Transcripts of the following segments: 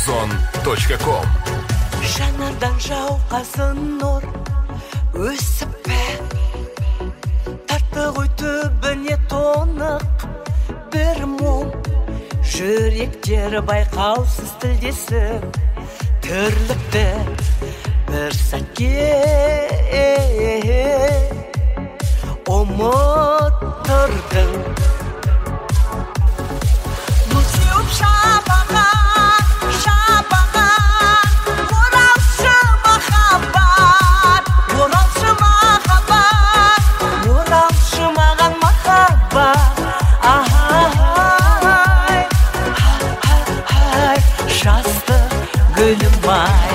Radioozon.com. Жанардан жауқазын нұр өсіп бе, тартты ғой түбіне тонық бір мұң. Жүректер байқаусыз тілдесіп, тірлікті бір сәтке ұмыттырдың. Мұз еуіп шапаған, оралшы махаббат, оралшы махаббат, оралшы маған махаббат. Ай, жасты гүлім ай.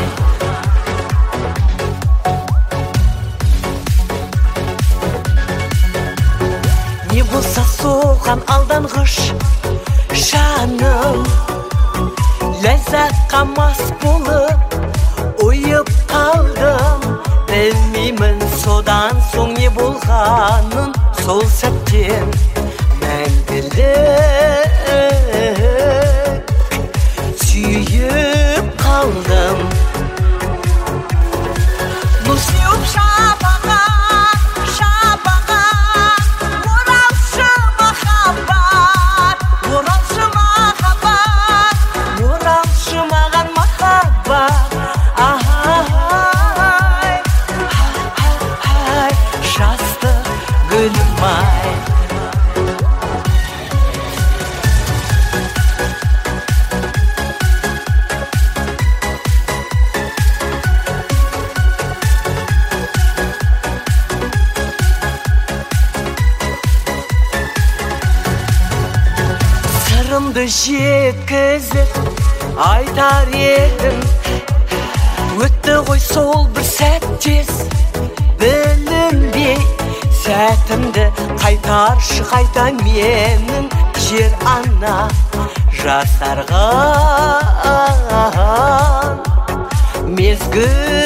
Не болса соған алданғыш жаным, ләззатқа мас болып ойып қалдым. Білмеймін содан соң не болғанын, сол сәттен мәңгілік сүйіп қалдым. Мұз еуіп шапаған, оралшы махаббат, оралшы махаббат, оралшы маған махаббат. Ай, жасты гүлім ай. Сырымды жеткізіп айтар едім, өтті ғой сол бір сәттес білінбей. Сәтімді қайтаршы қайта менің жер ана жасарған мезгіл.